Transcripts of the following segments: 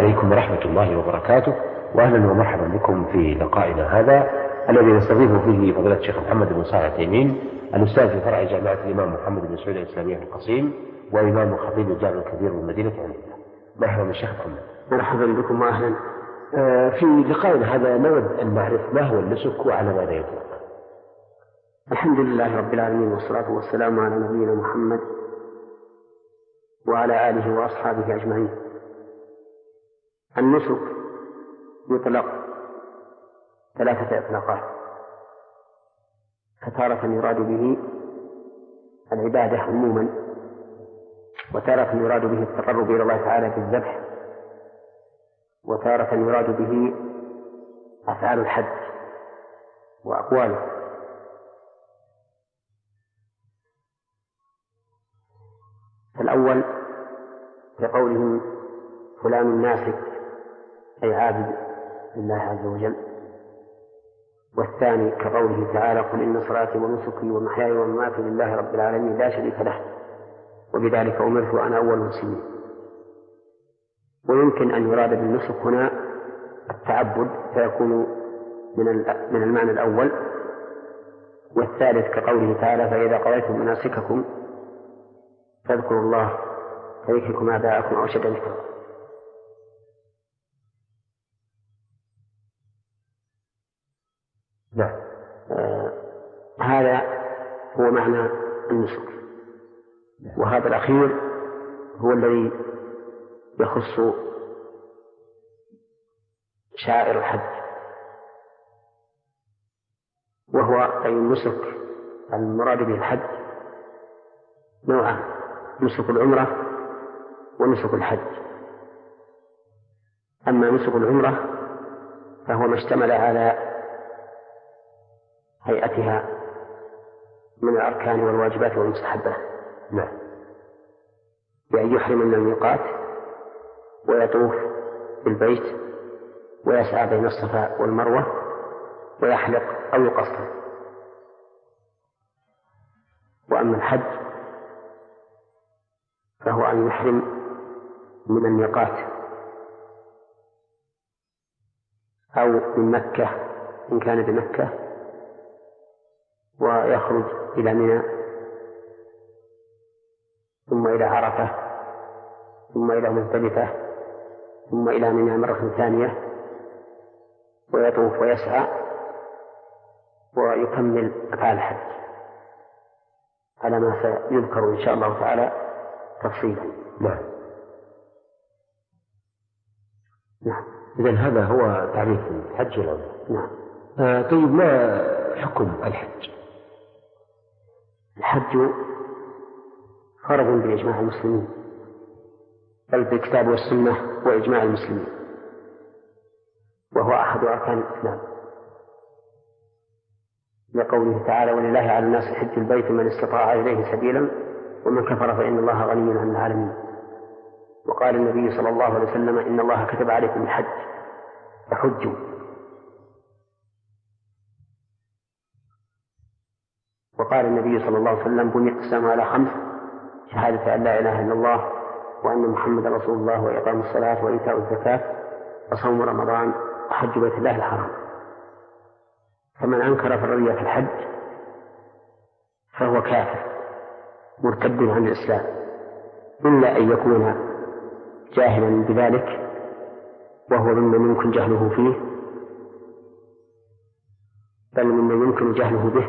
عليكم ورحمة الله وبركاته، وأهلا ومرحبا بكم في لقائنا هذا الذي نستضيف فيه فضيلة الشيخ محمد بن صالح العثيمين، الأستاذ في فرع جامعة الإمام محمد بن سعود الإسلامية في القصيم، وإمام خطيب الجامع الكبير بالمدينة عنيزة. مرحبا بالشيخ محمد. مرحبا بكم وأهلا. في لقائنا هذا نود أن نعرف ما هو النسك وعلى ماذا يطلق. الحمد لله رب العالمين، والصلاة والسلام على نبينا محمد وعلى آله وأصحابه أجمعين. النسك يطلق ثلاثة إطلاقات، فتارة يراد به العبادة عموما، وتارة يراد به التقرب إلى الله تعالى بالذبح، وتارة يراد به أفعال الحج وأقواله. فالأول كقولهم فلان ناسك أي عابد لله عز وجل، والثاني كقوله تعالى قل إن صلاتي ونسكي ومحياي ومماتي لله رب العالمين لا شريك له وبذلك أمرت وأنا أول المسلمين. ويمكن أن يراد بالنسك هنا التعبد فيكون من المعنى الأول، والثالث كقوله تعالى فإذا قضيتم مناسككم فاذكروا الله كذكركم آباءكم أو أشد ذكرا. نعم. هذا هو معنى النسك، وهذا الأخير هو الذي يخص شعائر الحج، وهو أي النسك المراد به الحج نوعان: نسك العمرة ونسك الحج. أما نسك العمرة فهو ما اشتمل على هيئتها من الأركان والواجبات والمستحبات، بأن يحرم من الميقات ويطوف بالبيت ويسعى بين الصفا والمروة ويحلق أو يقصر. وأما الحج فهو أن يحرم من الميقات أو من مكة إن كان بمكة، ويخرج إلى منى ثم إلى عرفة ثم إلى مزدلفة ثم إلى منى مرة ثانية، ويطوف ويسعى ويكمل أفعال الحج على ما سيذكر إن شاء الله تعالى تفصيلا. نعم. إذن هذا هو تعريف الحج والعمرة. نعم. طيب، ما حكم الحج؟ الحج فرض بإجماع المسلمين، بل بالكتاب والسنة وإجماع المسلمين، وهو أحد أركان الإسلام، لقوله تعالى ولله على الناس حج البيت من استطاع إليه سبيلا ومن كفر فإن الله غني عن العالمين. وقال النبي صلى الله عليه وسلم إن الله كتب عليكم الحج فحجوا. وقال النبي صلى الله عليه وسلم بني الإسلام على 5: شهادة أن لا إله إلا الله وأن محمد رسول الله وإقام الصلاة وإيتاء الزكاة وصوم رمضان وحج بيت الله الحرام. فمن أنكر فرضية الحج فهو كافر مرتد عن الإسلام، إلا أن يكون جاهلا بذلك وهو ممن يمكن جهله فيه، بل ممن يمكن جهله به،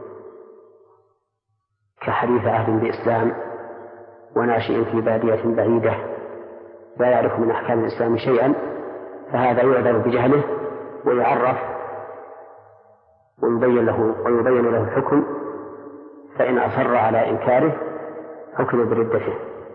كحديث عهد بإسلام وناشئ في بادية بعيدة لا يعرف من أحكام الإسلام شيئا، فهذا يعذر بجهله ويعرف ويبين له الحكم، فإن أصر على إنكاره حكم بردته.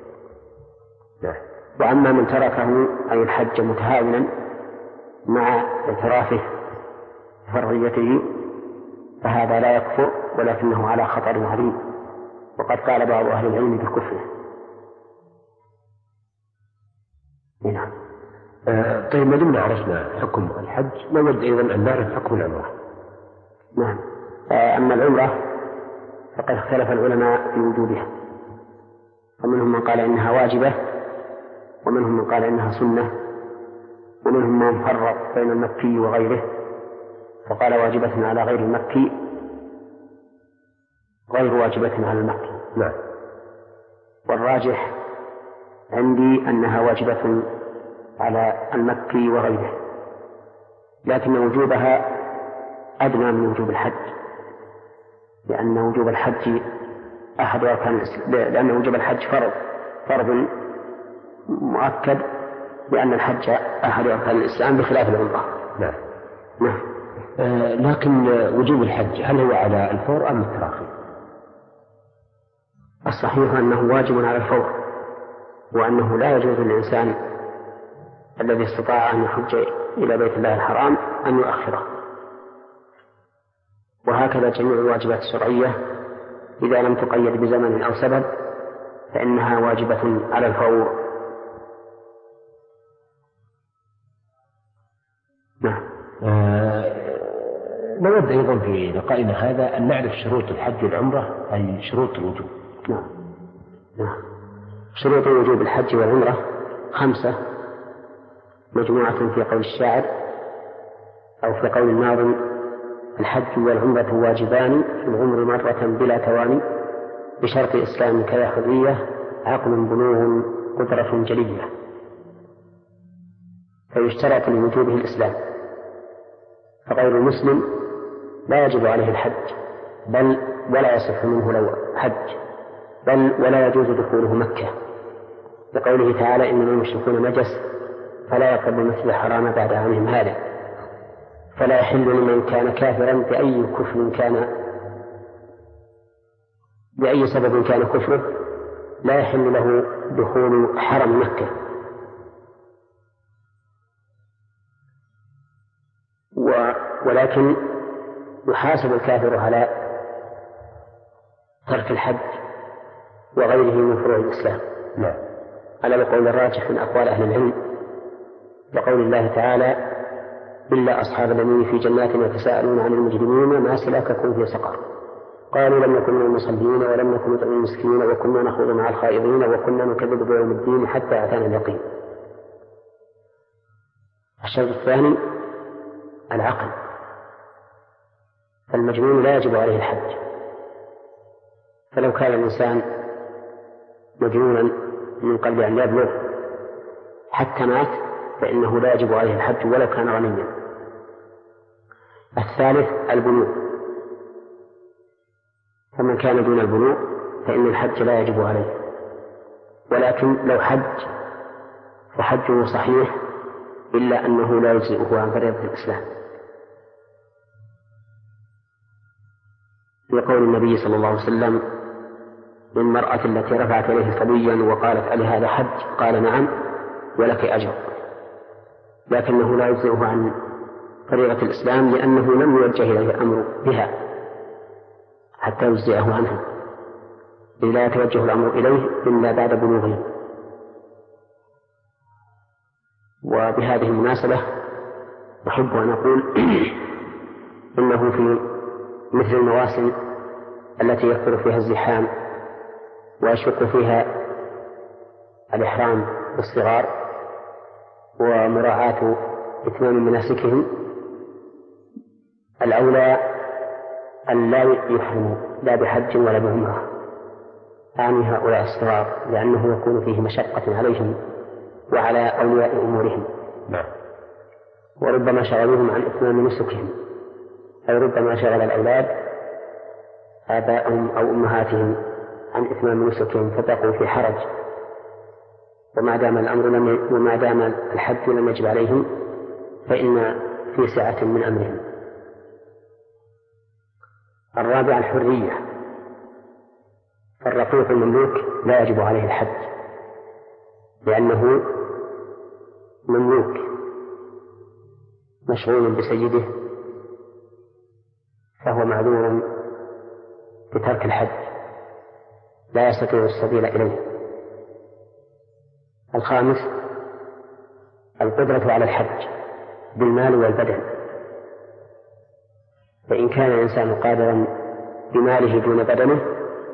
وأما من تركه أي الحج متهاونا مع اعترافه بفرضيته فهذا لا يكفر، ولكنه على خطر عظيم، وقد قال بعض أهل العلم بالكفر. نعم. طيب، ما دمنا عرفنا حكم الحج نود أيضا أن نعرف حكم العمرة. نعم. أما العمرة فقد اختلف العلماء في وجوبها، فمنهم من قال إنها واجبة، ومنهم من قال إنها سنة، ومنهم من فرق بين المكي وغيره فقال واجبة على غير المكي غير واجبة على المكي. نعم. والراجح عندي أنها واجبة على المكي وغيره، لكن وجوبها أدنى من وجوب الحج، لأن وجوب الحج أحد أركان الإسلام، لأن وجوب الحج فرض مؤكد، لأن الحج أحد أركان الإسلام بخلاف العمرة. نعم. نعم. لكن وجوب الحج هل هو على الفور أم التراخي؟ الصحيح أنه واجب على الفور، وأنه لا يجوز للإنسان الذي استطاع أن يحج إلى بيت الله الحرام أن يؤخره. وهكذا جميع الواجبات الشرعية إذا لم تقيد بزمن أو سبب فإنها واجبة على الفور. نعم. نود أيضا في لقائنا هذا أن نعرف شروط الحج والعمرة، أي شروط الوجوب. نعم. شروط وجوب الحج والعمرة 5 مجموعة في قول الشاعر أو في قول الناظم: الحج والعمرة واجبان في العمر مرة بلا تواني، بشرط إسلام كيا حرية، عقل بلوغ قدرة جلية. فيشترط لوجوبه الإسلام، فغير المسلم لا يجب عليه الحج بل ولا يصح منه لو حج، بل ولا يجوز دخوله مكة، لقوله تعالى: إنما المشركون نجس فلا يقربوا المسجد الحرام بعد عامهم هذا. فلا يحل لمن كان كافرا بأي كفر كان، بأي سبب كان كفره، لا يحل له دخول حرم مكة. ولكن يحاسب الكافر على ترك الحج وغيره من فروع الإسلام. نعم. على القول الراجح من أقوال أهل العلم، لقول الله تعالى: إلا أصحاب اليمين في جنات يتساءلون عن المجرمين ما سلككم في سقر، قالوا لم نكن من المصلين ولم نكن نطعم المسكين وكنا نخوض مع الخائضين وكنا نكذب بيوم الدين حتى أتانا اليقين. الشرط الثاني العقل، فالمجنون لا يجب عليه الحج، فلو كان الإنسان مجنونا من قبل أن يبلغ حتى مات فإنه لا يجب عليه الحج ولو كان غنيا. الثالث البلوغ، فمن كان دون البلوغ فإن الحج لا يجب عليه، ولكن لو حج فحجه صحيح إلا أنه لا يجزئه عن فريضة الإسلام، لقول النبي صلى الله عليه وسلم للمرأة التي رفعت إليه صبيا وقالت: ألي هذا حج؟ قال: نعم ولك أجر، لكنه لا يجزئه عن فريضة الإسلام لأنه لم يوجه إليه الأمر بها حتى يجزئه عنها، لا يتوجه الأمر إليه إلا بعد بلوغه. وبهذه المناسبة أحب أن أقول إنه في مثل المواسم التي يكثر فيها الزحام ويشق فيها الإحرام بالصغار ومراعاة إتمام مناسكهم، الأولى أن لا يحرموا لا بحج ولا بعمرة عن هؤلاء الصغار، لأنه يكون فيه مشقة عليهم وعلى أولياء أمورهم. نعم. وربما شغلوهم عن إتمام نسكهم، أي ربما شغل الأولاد آباءهم أو أمهاتهم عن إتمام نسكهم فبقوا في حرج، وما دام الحج لم يجب عليهم فإن في سعة من أمرهم. الرابع الحرية، فالرقيق المملوك لا يجب عليه الحج لأنه مملوك مشغول بسيده، فهو معذور بترك الحج لا يستطيع السبيل إليه. الخامس القدرة على الحج بالمال والبدن، فإن كان الإنسان قادرا بماله دون بدنه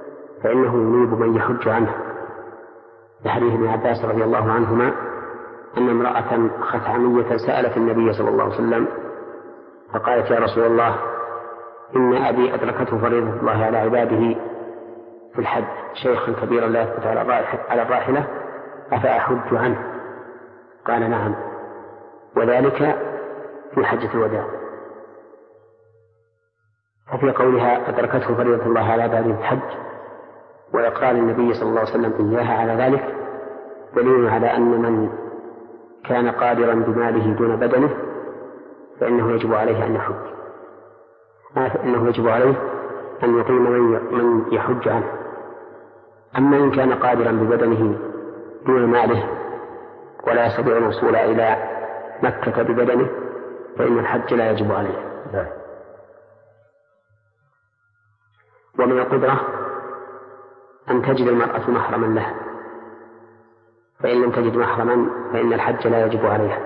فإنه ينيب من يحج عنه، لحديث ابن عباس رضي الله عنهما أن امرأة خثعمية سألت النبي صلى الله عليه وسلم فقالت: يا رسول الله، إن أبي أدركته فريضة الله على عباده في الحج، شيخا كبيرا لا يثبت على الراحلة، أفأحج عنه؟ قال: نعم، وذلك في حجة الوداع. ففي قولها أدركته فريضة الله على عباده في الحج وإقرار النبي صلى الله عليه وسلم إياها على ذلك دليل على أن من كان قادرا بماله دون بدنه فإنه يجب عليه أن يحج، فإنه يجب عليه أن يقيم من يحج عنه. أما إن كان قادرا ببدنه دون ماله ولا يستطيع الوصول إلى مكة ببدنه فإن الحج لا يجب عليه. ومن القدرة أن تجد المرأة محرما لها، فإن لم تجد محرما فإن الحج لا يجب عليها.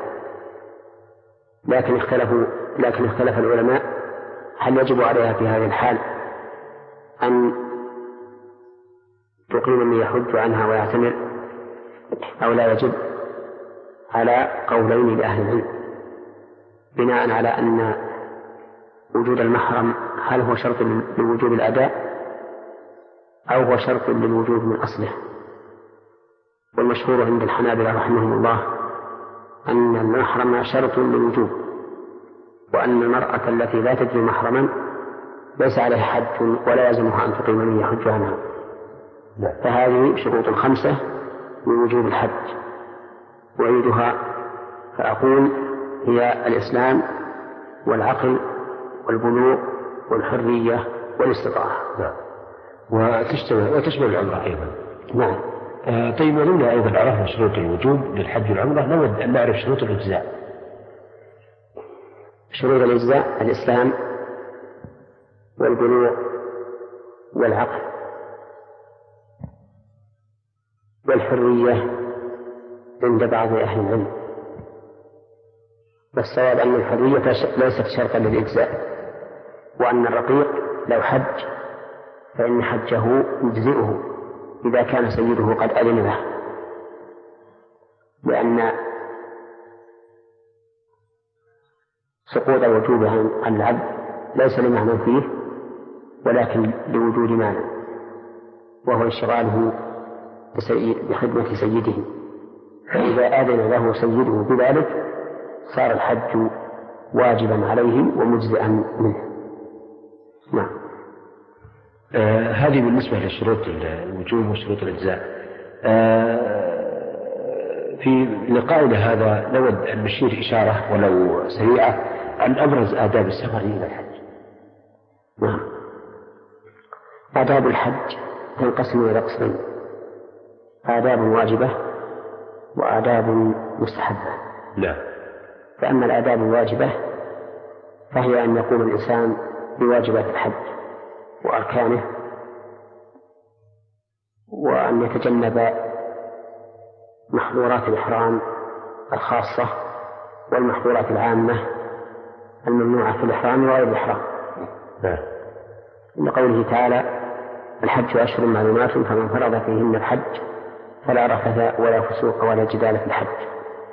لكن اختلف العلماء هل يجب عليها في هذه الحال أن تقيم من يحج عنها ويعتمر أو لا يجب، على قولين لأهل العلم، بناء على أن وجود المحرم هل هو شرط لوجوب الأداء أو هو شرط للوجوب من أصله. والمشهور عند الحنابلة رحمهم الله أن المحرم شرط للوجوب، وأن المرأة التي لا تجد محرما ليس عليها حج ولا يلزمها أن تقيم من يحج عنها. فهذه شروط 5 لوجوب الحج، أعيدها فأقول: هي الإسلام والعقل والبلوغ والحرية والاستطاعة. نعم. وتشمل العمرة أيضا. نعم. طيب، ولولا أيضا عرفنا شروط الوجوب للحج والعمرة نود أن نعرف شروط الإجزاء. شروط الإجزاء: الإسلام والبلوغ والعقل والحرية عند بعض أهل العلم، والصواب أن الحرية ليست شرطا للإجزاء، وأن الرقيق لو حج فإن حجه يجزئه إذا كان سيده قد أذن له، لأن سقوط وجوبه عن العبد ليس لمعنى فيه ولكن لوجود مانع، وهو انشغاله بخدمة سيده، فإذا آذن له سيده بذلك صار الحج واجبا عليه ومجزئا منه. نعم. هذه بالنسبة لشروط الوجوب وشروط الإجزاء. في لقائنا هذا نود أن نشير إشارة ولو سريعة عن أبرز آداب السفر إلى الحج. نعم. آداب الحج تنقسم إلى قسمين: آداب واجبة وآداب مستحبة. لا. فأما الآداب الواجبة فهي أن يقوم الإنسان بواجبات الحج وأركانه، وأن يتجنب محظورات الإحرام الخاصة والمحظورات العامة الممنوعة في الإحرام وغير الإحرام. لقوله تعالى: الحج أشهر معلومات فمن فرض فيهن الحج فلا رفث ولا فسوق ولا جدال في الحج.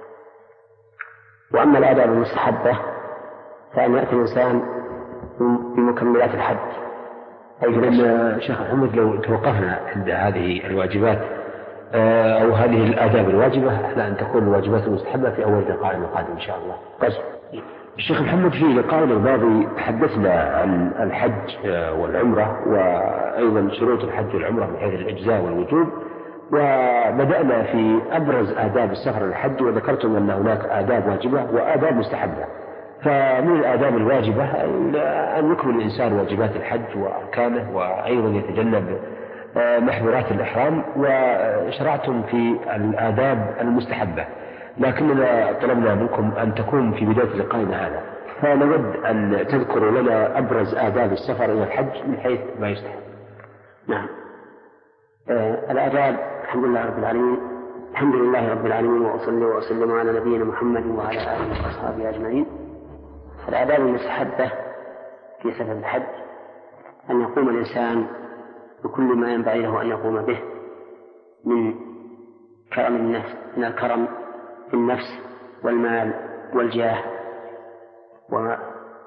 وأما الآداب المستحبة فأن يأتي الإنسان بمكملات الحج. أي شيخ محمد، لو توقفنا عند هذه الواجبات أو هذه الآداب الواجبة على أن تكون الواجبات المستحبة في أول لقاء القادم إن شاء الله. طيب. الشيخ محمد، في لقائنا الماضي تحدثنا عن الحج والعمرة وأيضا شروط الحج والعمرة من حيث الإجزاء والوجوب، وبدأنا في أبرز آداب السفر للحج، وذكرتم أن هناك آداب واجبة وآداب مستحبة. فمن الآداب الواجبة أن يكمل الإنسان واجبات الحج وأركانه، وأيضا يتجنب محظورات الإحرام، وشرعتم في الآداب المستحبة، لكننا طلبنا منكم أن تكون في بداية لقائنا هذا، فنود أن تذكروا لنا أبرز آداب السفر إلى الحج من حيث ما يستحب. نعم. الآداب. الحمد لله رب العالمين وأصلي وأسلم على نبينا محمد وعلى آله وأصحابه أجمعين. الآداب المستحبة في سفر الحج أن يقوم الإنسان بكل ما ينبغي له أن يقوم به من كرم النفس، من الكرم في النفس والمال والجاه وخفة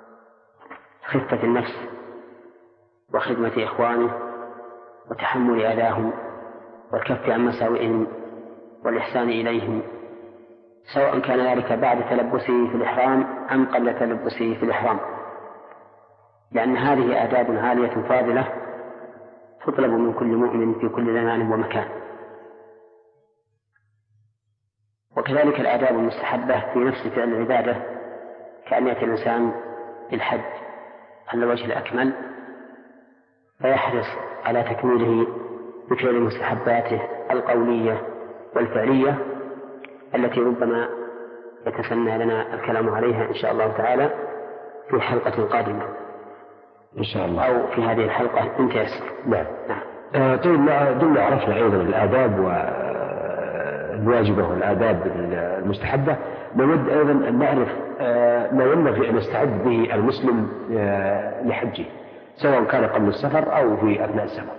النفس وخدمة إخوانه وتحمل أذاهم والكف عن مساوئهم والإحسان إليهم، سواء كان ذلك بعد تلبسه في الإحرام أم قبل تلبسه في الإحرام، لأن هذه آداب عالية فاضلة تطلب من كل مؤمن في كل زمان ومكان. وكذلك الآداب المستحبة في نفس فعل العبادة، كأن يأتي الإنسان الحج على الوجه الأكمل فيحرص على تكميله بفعل مستحباته القولية والفعلية التي ربما يتسنى لنا الكلام عليها إن شاء الله تعالى في حلقة قادمة إن شاء الله، أو في هذه الحلقة إن تيسر. نعم. طيب، ضمن عرفنا أيضا الآداب والواجبة والآداب المستحبة، نود أيضا أن نعرف ما ينبغي أن يستعد به المسلم لحجه، سواء كان قبل السفر أو في أثناء السفر.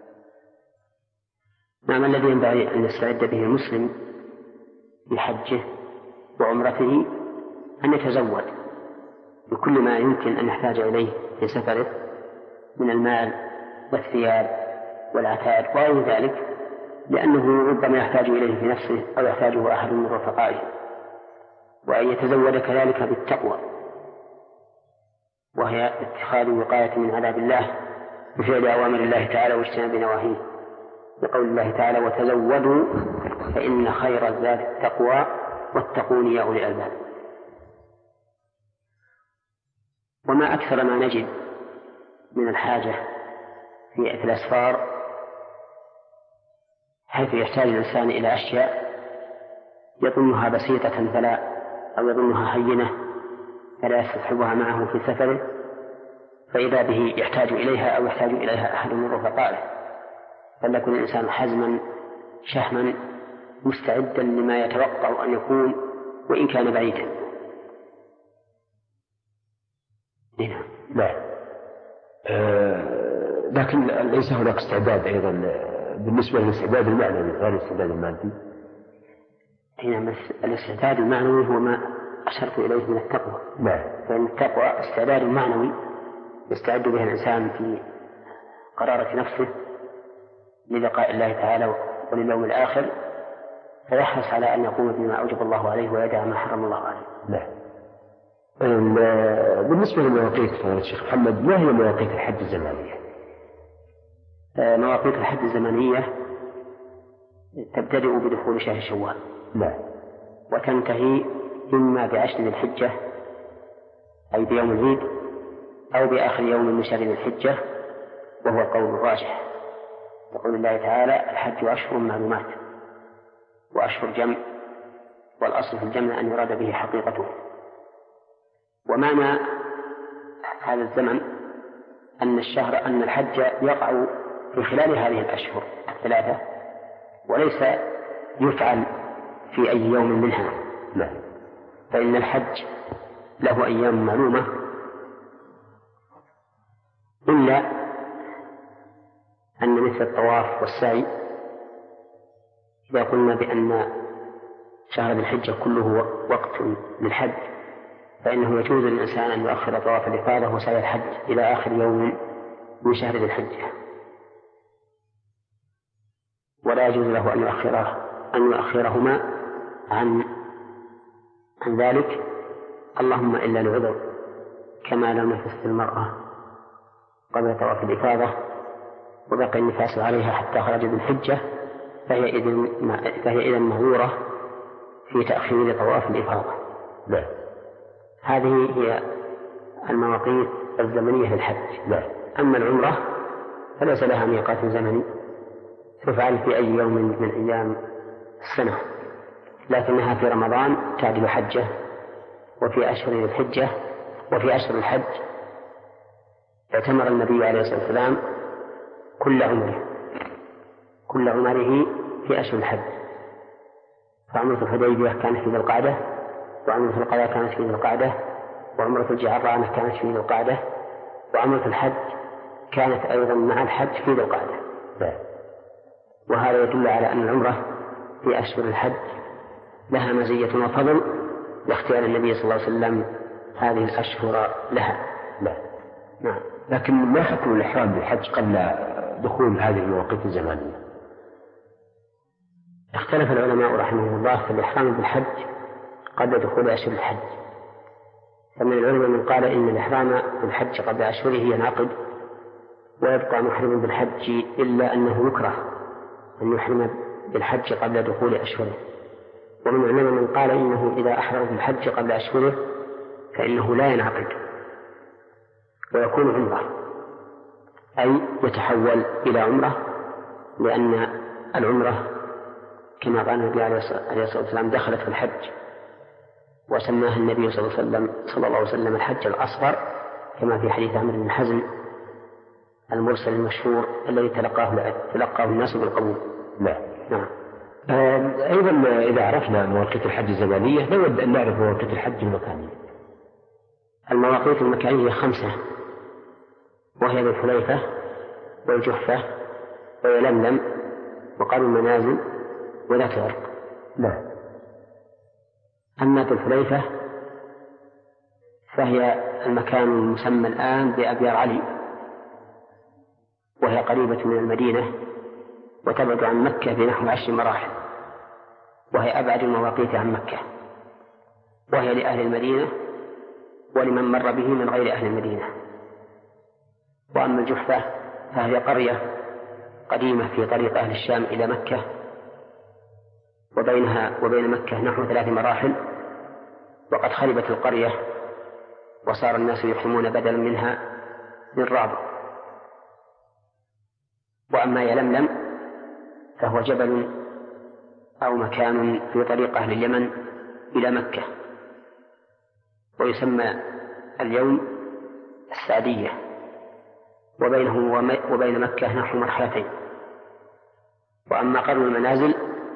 نعم، الذي ينبغي أن يستعد به المسلم لحجه وعمرته أن يتزود بكل ما يمكن أن يحتاج إليه في سفره من المال والثياب والعتاد وغير ذلك، لأنه ربما يحتاج إليه في نفسه أو يحتاجه أحد من رفقائه، وأن يتزود كذلك بالتقوى، وهي اتخاذ وقاية من عذاب الله بفعل أوامر الله تعالى واجتناب نواهيه، بقول الله تعالى: وتزودوا فإن خير الزاد التقوى واتقون يا أولي الألباب. وما أكثر ما نجد من الحاجة في الأسفار، حيث يحتاج الإنسان إلى أشياء يظنها بسيطة أو يظنها هينة فلا يستصحبها معه في سفره، فإذا به يحتاج إليها أو يحتاج إليها أحد من رفقائه، فليكن الإنسان حزما شهما مستعدا لما يتوقع أن يكون وإن كان بعيدا. نعم. لكن ليس هناك استعداد أيضا بالنسبة للاستعداد المعنوي غير الاستعداد المادي. نعم، الاستعداد المعنوي هو ما أشرت إليه من التقوى. نعم. فإن التقوى استعداد معنوي يستعد به الإنسان في قرارة نفسه للقاء الله تعالى ولليوم الآخر، فيحرص على أن يقوم بما أوجب الله عليه ويدع ما حرم الله عليه. نعم. بالنسبة لمواقيت فضيلة الشيخ محمد، ما هي مواقيت الحج الزمانية؟ مواقيت الحج الزمنية تبتدئ بدخول شهر شوال. نعم. وتنتهي إما بعشر ذي الحجة أي بيوم العيد، أو بآخر يوم من شهر ذي الحجة، وهو القول الراجح، يقول الله تعالى: الحج أشهر معلومات، وأشهر جمع، والأصل في الجمع أن يراد به حقيقته. ومعنى هذا الزمن أن الحج يقع في خلال هذه الأشهر الثلاثة، وليس يفعل في أي يوم منها. لا. فإن الحج له أيام معلومة، إلا أن مثل الطواف والسعي إذا قلنا بأن شهر الحجة كله وقت للحج، فإنه يجوز للإنسان أن يؤخر طواف الإفاضة وسعي الحج إلى آخر يوم من شهر الحجة، ولا يجوز له أن يؤخرهما عن ذلك، اللهم إلا لعذر، كما لو نفست المرأة قبل طواف الإفاضة وبقي النفاس عليها حتى خرج بالحجة، فهي إذن معذورة في تأخير طواف الإفاضة. لا. هذه هي المواقيت الزمنية للحج. لا. أما العمرة فليس لها ميقات زمني، تفعل في أي يوم من أيام السنة، لكنها في رمضان تعدل حجة، وفي أشهر الحجة وفي أشهر الحج اعتمر النبي عليه الصلاة والسلام كل عمره في أشهر الحج، فعمرة الحديبية كانت في ذي القعدة، وعمرة القضاء كانت في ذي القعدة، وعمرة الجعرانة كانت في ذي القعدة، وعمرة الحج كانت أيضا مع الحج في ذي القعدة. وهذا يدل على أن العمرة في أشهر الحج لها مزية وفضل لاختيار النبي صلى الله عليه وسلم هذه الأشهر لها. لا. نعم. لكن ما حكم الإحرام بالحج قبل دخول هذه المواقيت الزمانية؟ اختلف العلماء رحمهم الله في الإحرام بالحج قبل دخول أشهر الحج. فمن العلماء من قال إن الإحرام بالحج قبل أشهره ينعقد ويبقى محرم بالحج، إلا أنه يكره أن يحرم بالحج قبل دخول أشهره. ومن العلماء من قال إنه إذا أحرم بالحج قبل أشهره فإنه لا ينعقد ويكون عمرة، أي يتحول إلى عمرة، لأن العمرة كما قال النبي عليه الصلاة والسلام دخلت في الحج، وسماها النبي صلى الله عليه وسلم الحج الأصغر، كما في حديث عمرو بن حزم المرسل المشهور الذي تلقاه الناس بالقبول. نعم. أيضا إذا عرفنا مواقيت الحج الزمانية نود أن نعرف مواقيت الحج المكانية. المواقيت المكانية 5، وهي ذو الحليفة والجحفة ويلملم وقرن المنازل وذات عرق. نعم. أما ذو الحليفة فهي المكان المسمى الآن بأبيار علي، وهي قريبة من المدينة وتبعد عن مكة بنحو 10 مراحل، وهي أبعد المواقيت عن مكة، وهي لأهل المدينة ولمن مر به من غير أهل المدينة. وأما الجحفة فهي قرية قديمة في طريق أهل الشام إلى مكة، وبينها وبين مكة نحو 3 مراحل، وقد خربت القرية وصار الناس يحرمون بدلا منها من رعب. وأما يلملم فهو جبل أو مكان في طريق أهل اليمن إلى مكة، ويسمى اليوم السعدية، وبينه وبين مكة نحو مرحلتين. وأما قرن المنازل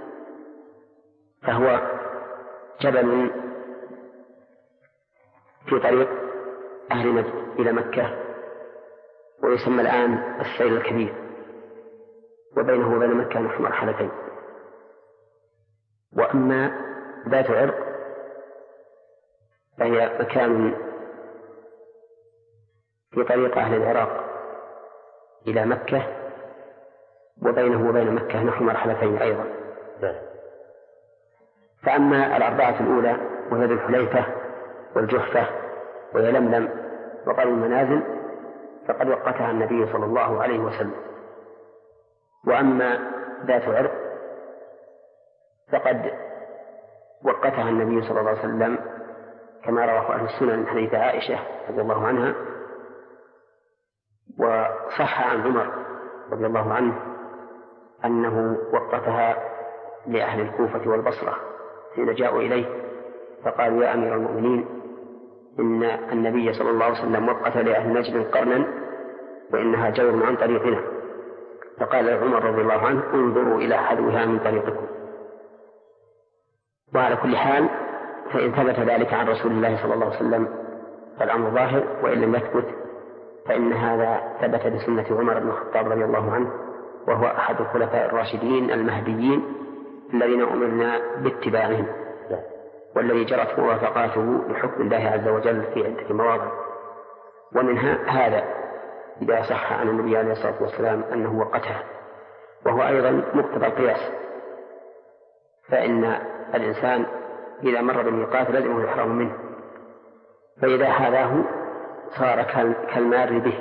فهو جبل في طريق أهل نجد إلى مكة، ويسمى الآن السيل الكبير، وبينه وبين مكة نحو مرحلتين. وأما ذات عرق فهي مكان في طريق أهل العراق إلى مكة، وبينه وبين مكة نحو مرحلتين أيضا. فأما الأربعة الأولى وهي ذو الحليفة والجحفة ويلملم وقرن المنازل فقد وقتها النبي صلى الله عليه وسلم. وأما ذات عرق فقد وقتها النبي صلى الله عليه وسلم كما رواه أهل السنن من حديث عائشة رضي الله عنها، وصح عن عمر رضي الله عنه أنه وقتها لأهل الكوفة والبصرة حين جاءوا إليه فقالوا يا أمير المؤمنين إن النبي صلى الله عليه وسلم وقت لأهل نجد قرنا وإنها جور عن طريقنا. فقال عمر رضي الله عنه انظروا إلى حذوها من طريقكم. وعلى كل حال فإن ثبت ذلك عن رسول الله صلى الله عليه وسلم فالأمر ظاهر، وإن لم يثبت فإن هذا ثبت بسنة عمر بن الخطاب رضي الله عنه، وهو أحد الخلفاء الراشدين المهديين الذين أمرنا باتباعهم، والذي جرت موافقاته لحكم الله عز وجل في عدة مواضع. ومنها هذا إذا صح عن النبي عليه الصلاة والسلام أنه وقتها، وهو أيضا مقتضى القياس، فإن الإنسان إذا مر بالميقات لازمه الإحرام منه، فإذا حاذاه صار كالمار به.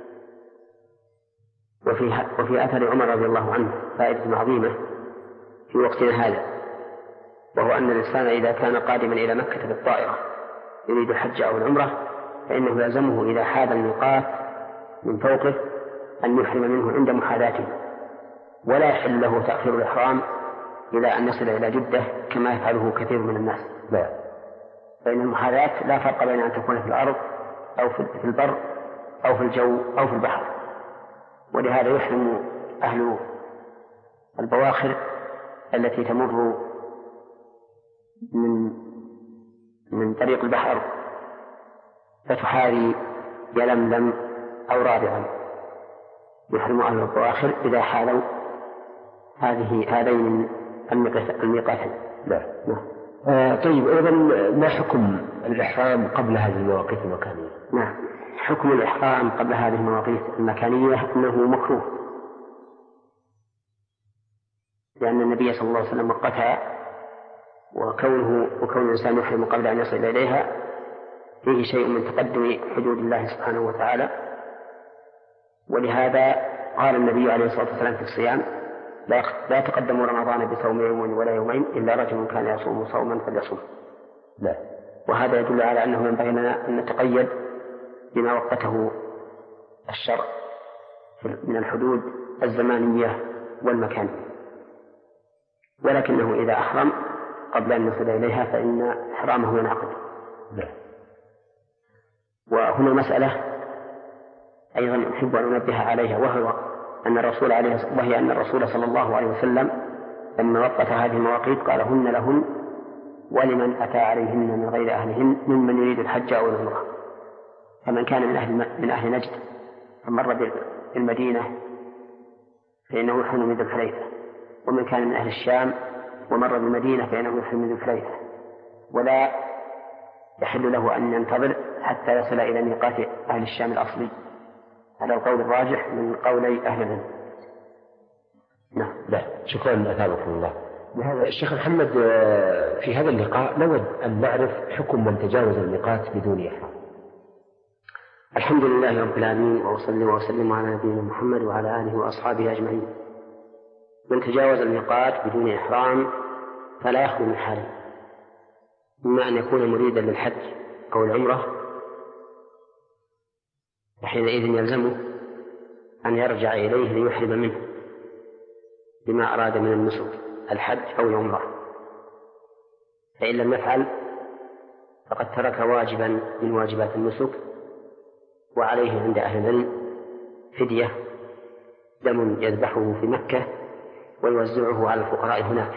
وفي أثر عمر رضي الله عنه فائدة عظيمة في وقتنا هذا، وهو أن الإنسان إذا كان قادما إلى مكة بالطائرة يريد الحج أو العمرة فإنه يلزمه إذا حاذ الميقات من فوقه أن يحرم منه عند محاذاته، ولا يحل له تأخير الإحرام إلى أن يصل إلى جدة كما يفعله كثير من الناس. فإن المحاذاة لا فرق بين أن تكون في الأرض أو في البر أو في الجو أو في البحر، ولهذا يحرم أهل البواخر التي تمر من طريق البحر فتحاذي يلملم أو رابعا، يحرم أهل البواخر إذا حاذوا هذين الميقاتين. نعم. طيب، أيضا ما حكم الإحرام قبل هذه المواقيت المكانية؟ نعم، حكم الإحرام قبل هذه المواقيت المكانية أنه مكروه، لأن النبي صلى الله عليه وسلم وقتها، وكون الإنسان يحرم قبل أن يصل إليها فيه شيء من تقدم حدود الله سبحانه وتعالى. ولهذا قال النبي عليه الصلاة والسلام في الصيام: لا تقدموا رمضان بصوم يوم ولا يومين إلا رجل كان يصوم صوما فليصوم. لا. وهذا يدل على أنه ينبغي لنا أن نتقيد بما وقته الشرع من الحدود الزمانية والمكانية، ولكنه إذا أحرم قبل أن يصل إليها فإن إحرامه ينعقد. وهنا مسألة أيضا أحب أن أنبه عليها، وهي أن الرسول صلى الله عليه وسلم لما وقت هذه المواقيت قال: هن لهن ولمن أتى عليهن من غير أهلهن ممن يريد الحج أو العمرة. فمن كان من أهل نجد فمر بالمدينة فإنه يحرم من ذي الحليفة، ومن كان من أهل الشام ومر بالمدينة فإنه يحرم من ذي الحليفة، ولا يحل له أن ينتظر حتى يصل إلى ميقات أهل الشام الأصلي، على القول الراجح من قولي أهل العلم. نعم. لا، شكرا أثابكم الله. بهذا الشيخ محمد، في هذا اللقاء نود أن نعرف حكم من تجاوز الميقات بدون إحرام. الحمد لله رب العالمين، وأصلي وأسلم على نبينا محمد وعلى آله وأصحابه أجمعين. من تجاوز الميقات بدون إحرام فلا يخلو من حال: إما أن يكون مريدا للحج أو العمرة، وحينئذ يلزمه أن يرجع إليه ليحرم منه بما أراد من النسك الحج أو العمرة، فإن لم يفعل فقد ترك واجبا من واجبات النسك، وعليه عند أهل العلم فدية دم يذبحه في مكة ويوزعه على الفقراء هناك.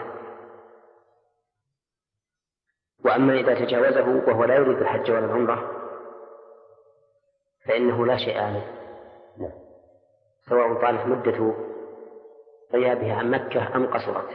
وأما إذا تجاوزه وهو لا يريد الحج ولا العمرة فإنه لا شيء عليه، سواء طالت مدة غيابها عن مكة أم قصرت،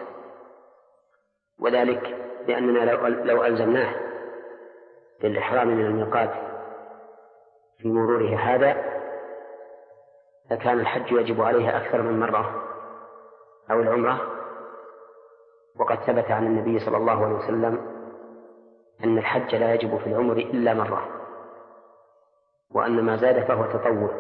وذلك لأننا لو ألزمناه بالإحرام من الميقات في مروره هذا لكان الحج يجب عليه أكثر من مرة أو العمرة، وقد ثبت عن النبي صلى الله عليه وسلم أن الحج لا يجب في العمر إلا مرة، وأن ما زاد فهو تطوع.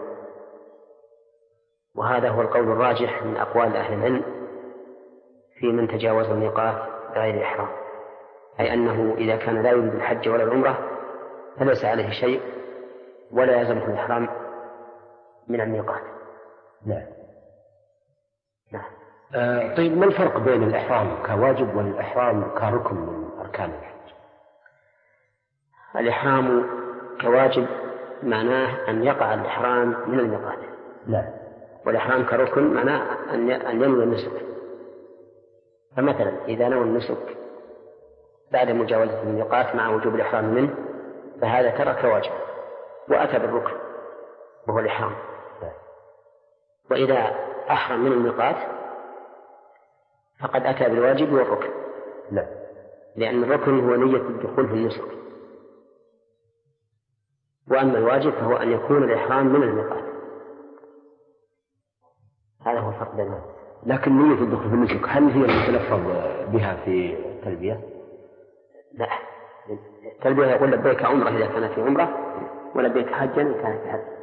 وهذا هو القول الراجح من أقوال أهل العلم في من تجاوز الميقات بغير إحرام، أي أنه إذا كان لا يريد الحج ولا العمرة فليس عليه شيء ولا يلزمه الإحرام من الميقات. نعم. طيب، ما الفرق بين الإحرام كواجب والإحرام كركن من أركان الحج؟ الإحرام كواجب معناه أن يقع الإحرام من الميقات. لا. والإحرام كركن معناه أن ينوي النسك. فمثلا إذا نوى النسك بعد مجاوزة الميقات مع وجوب الإحرام منه فهذا ترك واجب وأتى بالركن وهو الإحرام. وإذا أحرم من الميقات فقد أتى بالواجب والركن. لا. لأن الركن هو نية الدخول في النسك، وأما الواجب فهو أن يكون الإحرام من الميقات. هذا هو الفرق بينهم. لكن نية الدخول في النسك هل هي المتلفظ بها في التلبية؟ لا، التلبية يقول لبيك عمرة إذا كانت في عمرة، ولبيك حجا إذا كانت في حج.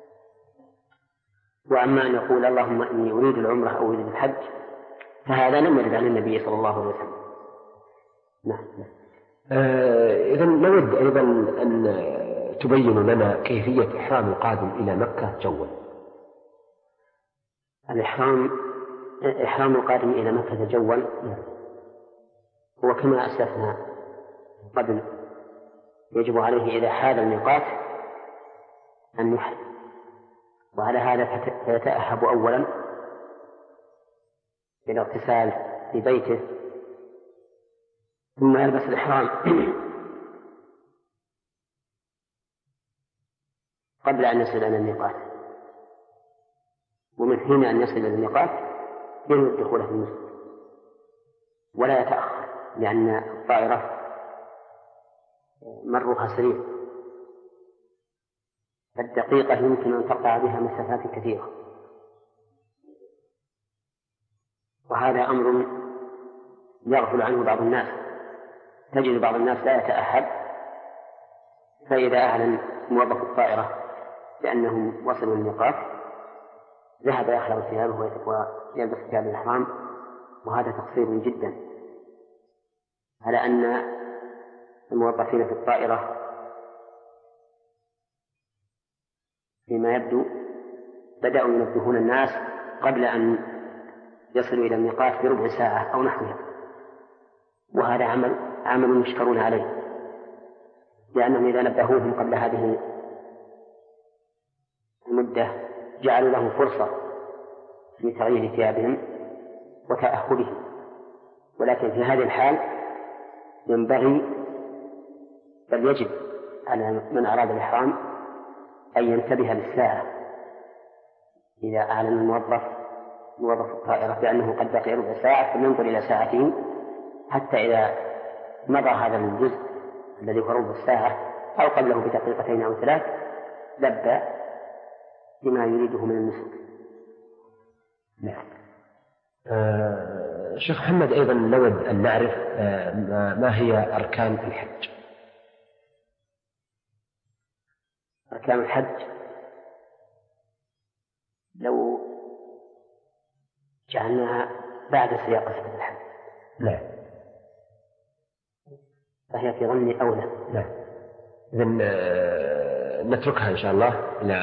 وأما أن يقول اللهم إني أريد العمرة أو أريد الحج فهذا لم يرد عن النبي صلى الله عليه وسلم. نعم. إذا نود أيضا أن تبين لنا كيفية إحرام القادم إلى مكة جوا. إحرام القادم إلى مكة جوا هو كما أسلفنا قبل، يجب عليه إذا حال الميقات أن يحرم، وعلى هذا فيتأهب أولا بالاغتسال في بيته، ثم يلبس الإحرام قبل أن يصل إلى الميقات، ومن حين أن يصل إلى الميقات ينوي الدخول في المسجد ولا يتأخر، لأن الطائرة مرها سريع، فالدقيقة يمكن أن تقطع بها مسافات كثيرة، وهذا أمر يغفل عنه بعض الناس. تجد بعض الناس لا يتأهب، فإذا أعلن موظف الطائرة بأنهم وصلوا الميقات ذهب يخلع ثيابه ويلبس ثياب الإحرام، وهذا تقصير جدا، على أن الموظفين في الطائرة فيما يبدو بدأوا ينبهون الناس قبل أن يصلوا إلى الميقات بربع ساعة أو نحوها، وهذا عمل يشكرون عليه، لأنهم إذا نبهوهم قبل هذه المدة جعلوا لهم فرصة في تغيير ثيابهم وتأهبهم. ولكن في هذه الحال ينبغي بل يجب على من أراد الإحرام أن ينتبه للساعة. إذا أعلن موظف الطائرة بأنه قد بقي ربع ساعة فلينظر إلى ساعته، حتى إذا مضى هذا الجزء الذي هو ربع الساعة أو قبله بدقيقتين أو 3 لبى بما يريده من النسك. نعم. شيخ محمد، أيضا نود أن نعرف ما هي أركان الحج. أركان الحج لو جعلناها بعد سياق صفة الحج نعم فهي في ظني أولى. نعم، إذن نتركها إن شاء الله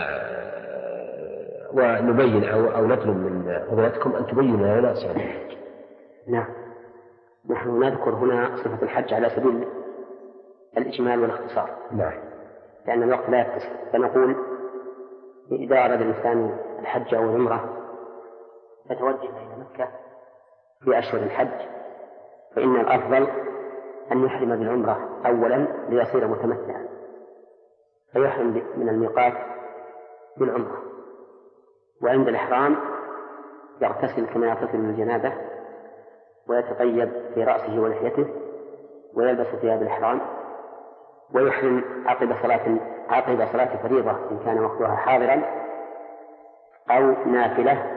ونبين أو نطلب من فضيلتكم أن تبينوا لنا صفة الحج. نعم، نحن نذكر هنا صفة الحج على سبيل الإجمال والاختصار. نعم، لأن الوقت لا يتسع، فنقول إذا أراد الإنسان الحج أو العمرة فتوجه إلى مكة في أشهر الحج، فإن الأفضل أن يحرم بالعمرة أولا ليصير متمتعا، فيحرم من الميقات بالعمرة، وعند الإحرام يغتسل كما يغتسل من الجنابة ويتطيب في رأسه ولحيته ويلبس ثياب الإحرام، ويحرم عقب صلاة فريضة إن كان وقتها حاضرا أو نافلة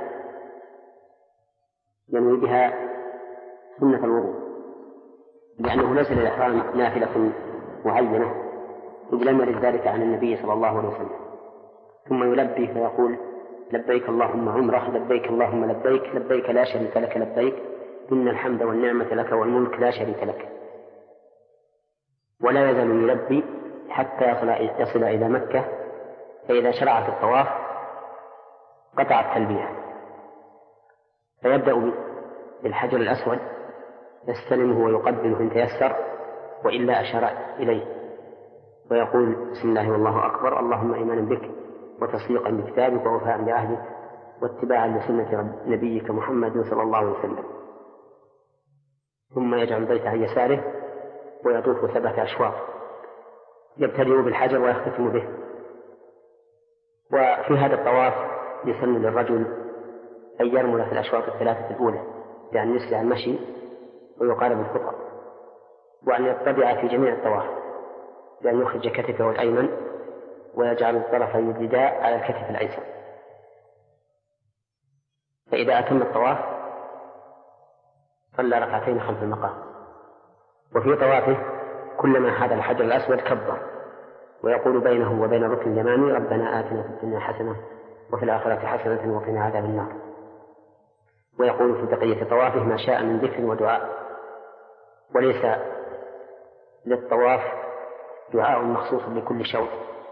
ينوي بها سنة الوضوء، لأنه ليس للإحرام نافلة معينة إذ لم يرد ذلك عن النبي صلى الله عليه وسلم. ثم يلبي فيقول: لبيك اللهم عمرة، لبيك اللهم لبيك، لبيك لا شريك لك لبيك، إن الحمد والنعمة لك والملك لا شريك لك. ولا يزال يلبي حتى يصل إلى مكة، فإذا شرع في الطواف قطع التلبية، فيبدأ بالحجر الأسود يستلمه ويقبله إن تيسر، وإلا أشار إليه ويقول: بسم الله والله أكبر، اللهم إيمانا بك وتصديقا بكتابك ووفاء بعهدك واتباعا لسنة نبيك محمد صلى الله عليه وسلم. ثم يجعل البيت عن يساره ويطوف 7 أشواط، يبتدئ بالحجر ويختتم به. وفي هذا الطواف يسن للرجل أن يرمل في الأشواط 3 الأولى، بأن يسرع المشي ويقارب الخطى، وأن يتبع في جميع الطواف بأن يخرج كتفه الأيمن ويجعل طرفي الرداء على الكتف الأيسر. فإذا أتم الطواف صلى 2 ركعتين خلف المقام. وفي طوافه كلما حاذى الحجر الأسود كبر ويقول بينه وبين الركن اليماني: ربنا آتنا في الدنيا حسنة وفي الآخرة حسنة وقنا عذاب النار. ويقول في بقية طوافه ما شاء من ذكر ودعاء، وليس للطواف دعاء مخصوص لكل شوط.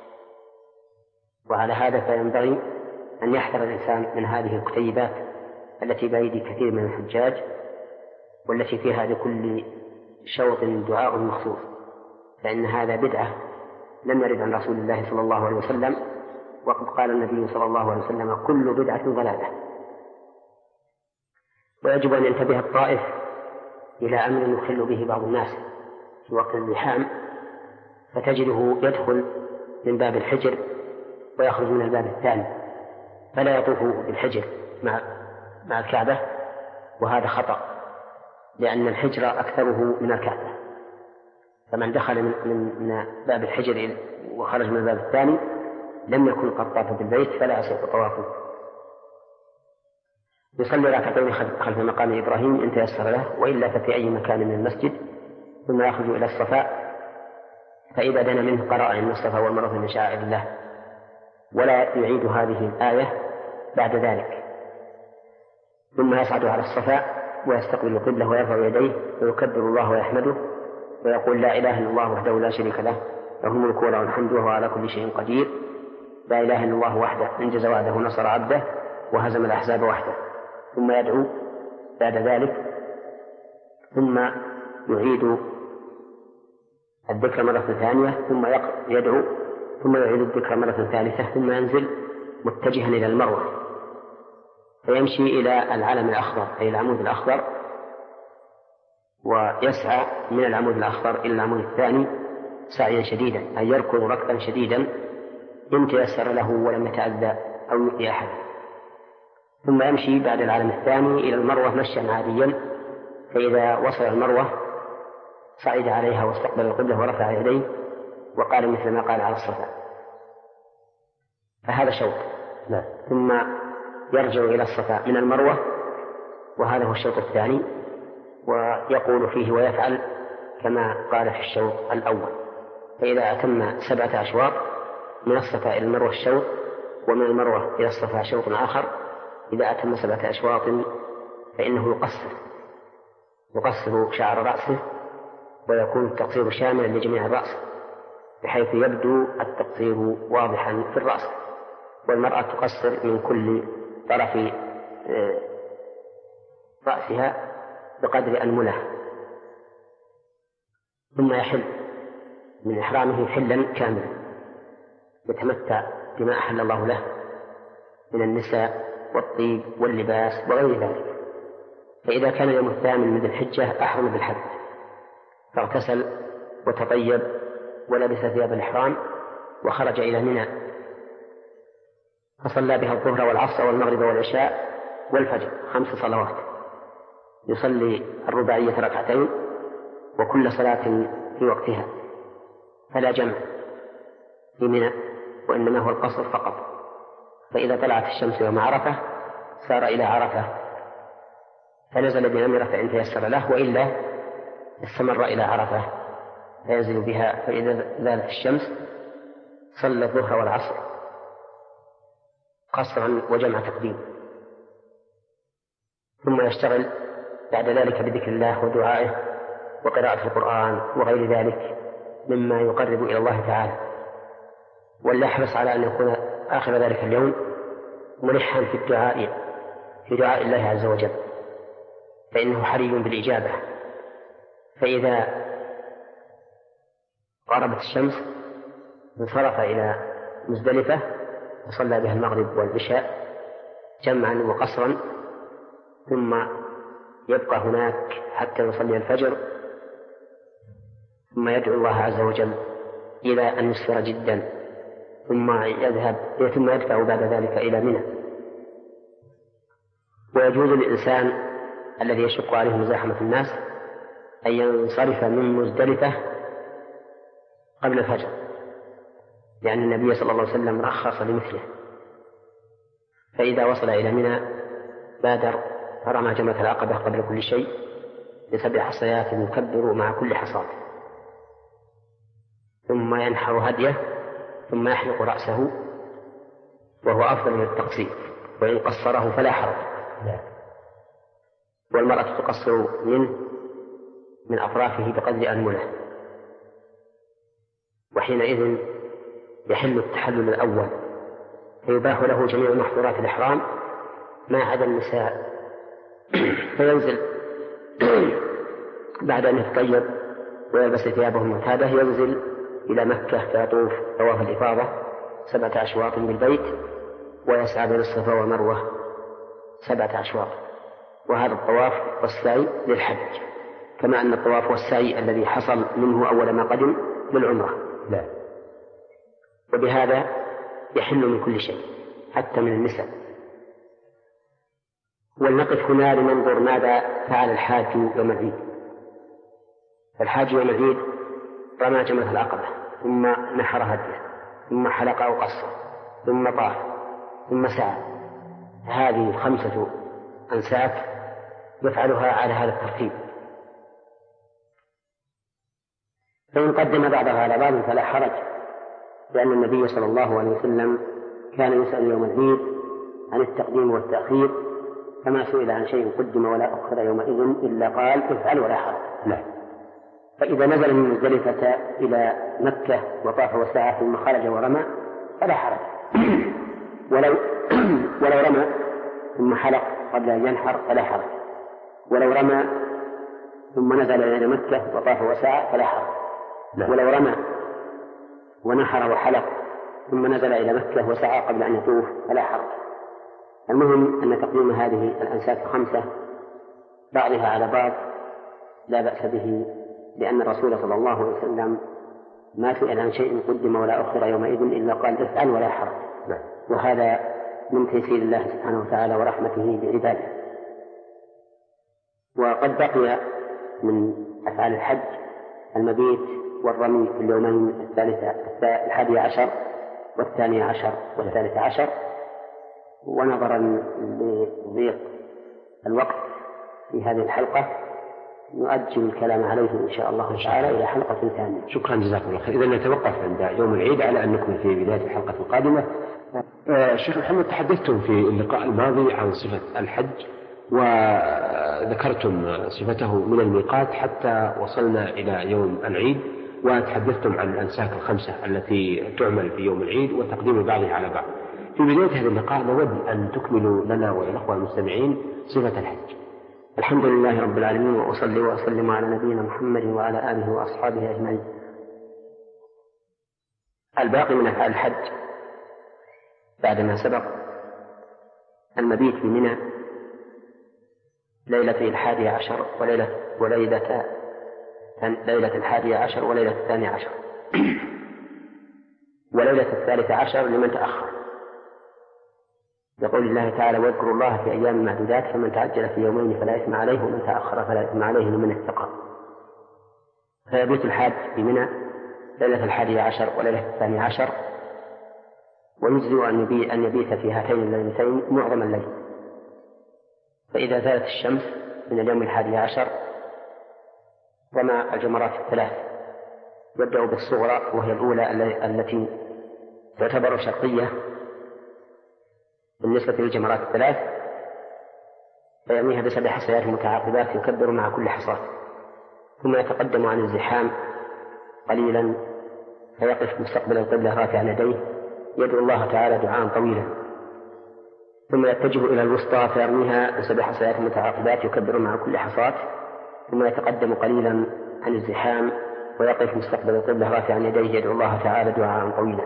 وعلى هذا فينبغي أن يحذر الإنسان من هذه الكتيبات التي بأيدي كثير من الحجاج، والتي فيها لكل شوط دعاء مخصوص، فإن هذا بدعة لم يرد عن رسول الله صلى الله عليه وسلم، وقد قال النبي صلى الله عليه وسلم: كل بدعة ضلالة. ويجب أن ينتبه الطائف إلى أمر يخل به بعض الناس في وقت الزحام، فتجده يدخل من باب الحجر ويخرج من الباب الثاني، فلا يطوف بالحجر مع الكعبة، وهذا خطأ، لأن الحجر أكثره من الكعبة، فمن دخل من باب الحجر وخرج من الباب الثاني لم يكن قد طاف بالبيت فلا يصح طوافه. يصلي ركعتين خلف مقام إبراهيم إن تيسر له، وإلا ففي أي مكان من المسجد، ثم يخرج إلى الصفاء، فإذا دنا منه قرأ إن الصفا والمروة من شعائر الله، ولا يعيد هذه الآية بعد ذلك. ثم يصعد على الصفا ويستقبل القبلة ويرفع يديه ويكبر الله ويحمده ويقول لا إله إلا الله وحده لا شريك له له الملك وله الحمد وهو على كل شيء قدير، لا إله إلا الله وحده أنجز وعده نصر عبده وهزم الأحزاب وحده. ثم يدعو بعد ذلك، ثم يعيد الذكر مرة ثانية، ثم يدعو، ثم يعيد الذكر مرة ثالثة، ثم ينزل متجها إلى المروة، فيمشي إلى العلم الأخضر أي العمود الأخضر، ويسعى من العمود الأخضر إلى العمود الثاني سعيا شديدا، أي يركض ركضا شديدا إن تيسر له ولم يتأذى أو يؤذي أحد. ثم يمشي بعد العلم الثاني إلى المروة مشيا عاديا، فإذا وصل المروة صعد عليها واستقبل القبلة ورفع يديه وقال مثل ما قال على الصفا، فهذا شوط. ثم يرجع إلى الصفا من المروة، وهذا هو الشوط الثاني، ويقول فيه ويفعل كما قال في الشوط الأول. فإذا أتم 7 أشواط من الصفا إلى المروة الشوط، ومن المروة إلى الصفا شوط آخر، إذا أتم 7 أشواط فإنه يقصر شعر رأسه، ويكون التقصير شاملا لجميع الرأس بحيث يبدو التقصير واضحا في الرأس، والمرأة تقصر من كل طرف رأسها بقدر أنملة. ثم يحل من إحرامه حلا كاملا يتمتع بما أحل الله له من النساء والطيب واللباس وغير ذلك. فإذا كان يوم الثامن من ذي الحجة أحرم بالحج، فاغتسل وتطيب ولبس ثياب الإحرام وخرج إلى منى، فصلى بها الظهر والعصر والمغرب والعشاء والفجر 5 صلوات، يصلي الرباعية ركعتين وكل صلاة في وقتها، فلا جمع في منى وإنما هو القصر فقط. فإذا طلعت الشمس يوم عرفة سار إلى عرفة فنزل بنمرة إن تيسر له، وإلا استمر إلى عرفة فينزل بها. فإذا زالت الشمس صلى الظهر والعصر قصرا وجمع تقديم، ثم يشتغل بعد ذلك بذكر الله ودعائه وقراءة القرآن وغير ذلك مما يقرب إلى الله تعالى، وليحرص على أن يكون آخر ذلك اليوم ملحا في دعاء الله عز وجل، فإنه حري بالإجابة. فإذا غربت الشمس انصرف إلى مزدلفة وصلى بها المغرب والعشاء جمعا وقصرا، ثم يبقى هناك حتى يصلي الفجر، ثم يدعو الله عز وجل إلى أن يسفر جدا، ثم يدفع بعد ذلك إلى منى. ويجوز للإنسان الذي يشق عليه مزاحمة الناس أن ينصرف من مزدلفة قبل الفجر، لأن النبي صلى الله عليه وسلم رخص لمثله. فإذا وصل إلى منى بادر فرمى جمرة العقبة قبل كل شيء ب7 حصيات يكبر مع كل حصاة، ثم ينحر هديه، ثم يحلق رأسه، وهو أفضل من التقصير، وإن قصره فلا حرج. والمرأة تقصر من أطرافه بقدر أنمله، وحينئذ يحل التحلل الأول، فيباح له جميع محظورات الإحرام ما عدا النساء، فينزل بعد أن يتطيب ويلبس ثيابه المعتادة ينزل إلى مكة فيطوف طواف الإفاضة 7 أشواط بالبيت، ويسعى بين الصفا والمروة 7 أشواط. وهذا الطواف والسعي للحج، كما أن الطواف والسعي الذي حصل منه أول ما قدم للعمرة. لا. وبهذا يحل من كل شيء حتى من النساء. ولنقف هنا لننظر ماذا فعل الحاج يوم العيد. الحاج يوم العيد رمى جمرة العقبة ثم نحر هديه ثم حلق أو قصر ثم طاف ثم سعى، هذه 5 أنساك يفعلها على هذا الترتيب. فإن قدم بعضها على بعض فلا حرج، لأن النبي صلى الله عليه وسلم كان يسأل يوم العيد عن التقديم والتأخير، فما سئل عن شيء قدم ولا أخر يومئذ إلا قال افعل ولا حرج. لا. فإذا نزل من مزدلفة إلى مكة وطاف وسعى ثم خرج ورمى فلا حرج. ولو رمى ثم حلق قبل أن ينحر فلا حرج، ولو رمى ثم نزل إلى مكة وطاف وسعى فلا حرج، ولو رمى ونحر وحلق ثم نزل إلى مكة وسعى قبل أن يطوف فلا حرج. المهم أن تقديم هذه الأنساك 5 بعضها على بعض لا بأس به، لأن الرسول صلى الله عليه وسلم ما سئل عن شيء قدم ولا أخر يومئذ إلا قال افعل ولا حرج. وهذا من تيسير الله سبحانه وتعالى ورحمته بعباده. وقد بقي من أفعال الحج المبيت والرمي في اليومين 11 و12 و13، ونظرا لضيق الوقت في هذه الحلقة نؤجل الكلام عليه إن شاء الله تعالى إلى حلقة ثانية. شكرا جزاكم الله خير. إذا نتوقف عند يوم العيد على أن نكون في بداية الحلقة القادمة. الشيخ محمد، تحدثتم في اللقاء الماضي عن صفة الحج وذكرتم صفته من الميقات حتى وصلنا إلى يوم العيد، وتحدثتم عن الأنساك 5 التي تعمل في يوم العيد وتقديم بعضها على بعض. في بداية هذا اللقاء نود أن تكملوا لنا وللأخوة المستمعين صفة الحج. الحمد لله رب العالمين، وأصلي وأسلم على نبينا محمد وعلى آله وأصحابه أجمعين. الباقي من أفعال الحج بعدما سبق المبيت في منى ليلة 11 وليلة 11 وليلة 12 وليلة 13 لمن تأخر، يقول الله تعالى واذكروا الله في أيام معدودات فمن تعجل في يومين فلا إثم عليه ومن تأخر فلا إثم عليه لمن اتقى. فيبيت الحاج بمنى ليلة 11 وليلة 12، ويجزئ أن يبيت في هاتين الليلتين معظم الليل. فإذا زالت الشمس من اليوم 11 رمى الجمرات 3، يبدأ بالصغرى وهي الأولى التي تعتبر شرطية بالنسبة للجمرات 3، فيرميها ب7 حصيات متعاقبات يكبر مع كل حصاة، ثم يتقدم عن الزحام قليلا فيقف مستقبل القبلة رافعا يديه يدعو الله تعالى دعاء طويلا، ثم يتجه إلى الوسطى فيرميها ب7 حصيات متعاقبات يكبر مع كل حصاة، ثم يتقدم قليلا عن الزحام ويقف مستقبل القبلة رافعا يديه يدعو الله تعالى دعاء طويلا،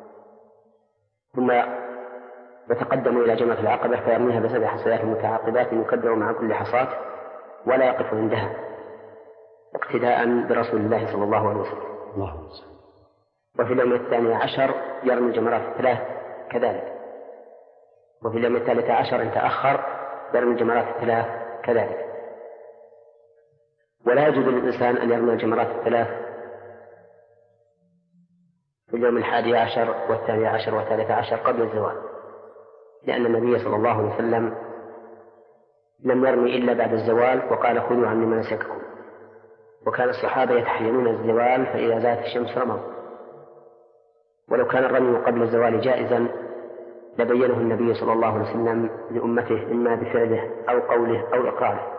ثم يتقدم إلى جمرة العقبة فيرميها ب7 حصيات متعاقبات يكبر مع كل حصاة ولا يقف عندها اقتداء برسول الله صلى الله عليه وسلم. وفي اليوم 12 يرمي الجمرات 3 كذلك، وفي اليوم 13 إن تأخر يرمي الجمرات 3 كذلك. ولا يجوز للإنسان أن يرمي الجمرات 3 في اليوم 11 و12 و13 قبل الزوال، لأن النبي صلى الله عليه وسلم لم يرمي إلا بعد الزوال وقال خذوا عني مناسككم، وكان الصحابة يتحينون الزوال فإذا زالت الشمس رموا. ولو كان الرمي قبل الزوال جائزا لبينه النبي صلى الله عليه وسلم لأمته إما بفعله أو قوله أو إقراله.